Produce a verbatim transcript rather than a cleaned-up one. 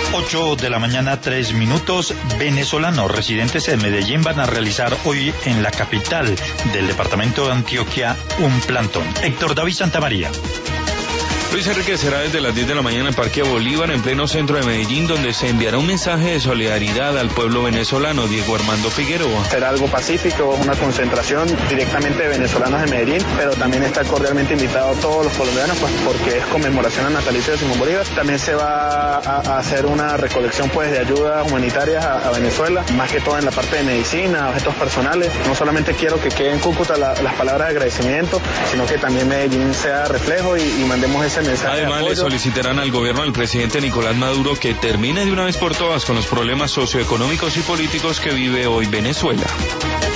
ocho de la mañana, tres minutos. Venezolanos residentes en Medellín van a realizar hoy en la capital del departamento de Antioquia un plantón. Héctor David Santamaría. Luis Enrique será desde las diez de la mañana en Parque Bolívar, en pleno centro de Medellín, donde se enviará un mensaje de solidaridad al pueblo venezolano. Diego Armando Figueroa. Será algo pacífico, una concentración directamente de venezolanos de Medellín, pero también está cordialmente invitado a todos los colombianos, pues porque es conmemoración al natalicio de Simón Bolívar. También se va a, a hacer una recolección pues de ayudas humanitarias a, a Venezuela, más que todo en la parte de medicina, objetos personales. No solamente quiero que quede en Cúcuta la, las palabras de agradecimiento, sino que también Medellín sea reflejo y, y mandemos ese mensaje. Además, le solicitarán al gobierno del presidente Nicolás Maduro que termine de una vez por todas con los problemas socioeconómicos y políticos que vive hoy Venezuela.